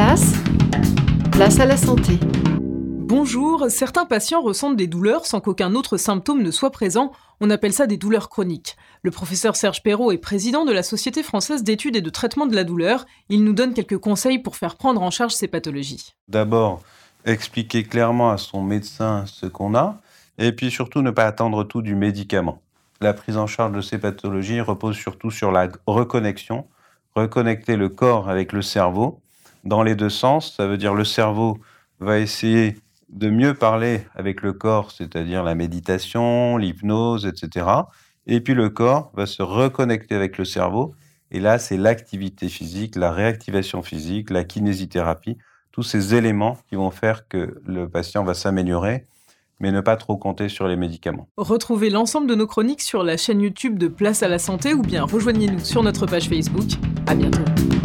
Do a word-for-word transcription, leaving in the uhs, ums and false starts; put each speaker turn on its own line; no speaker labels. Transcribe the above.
Place, place à la santé.
Bonjour, certains patients ressentent des douleurs sans qu'aucun autre symptôme ne soit présent. On appelle ça des douleurs chroniques. Le professeur Serge Perrault est président de la Société française d'études et de traitement de la douleur. Il nous donne quelques conseils pour faire prendre en charge ces pathologies.
D'abord, expliquer clairement à son médecin ce qu'on a, et puis surtout ne pas attendre tout du médicament. La prise en charge de ces pathologies repose surtout sur la reconnexion, reconnecter le corps avec le cerveau, dans les deux sens. Ça veut dire le cerveau va essayer de mieux parler avec le corps, c'est-à-dire la méditation, l'hypnose, et cetera. Et puis le corps va se reconnecter avec le cerveau. Et là, c'est l'activité physique, la réactivation physique, la kinésithérapie, tous ces éléments qui vont faire que le patient va s'améliorer, mais ne pas trop compter sur les médicaments.
Retrouvez l'ensemble de nos chroniques sur la chaîne YouTube de Place à la santé ou bien rejoignez-nous sur notre page Facebook. À bientôt.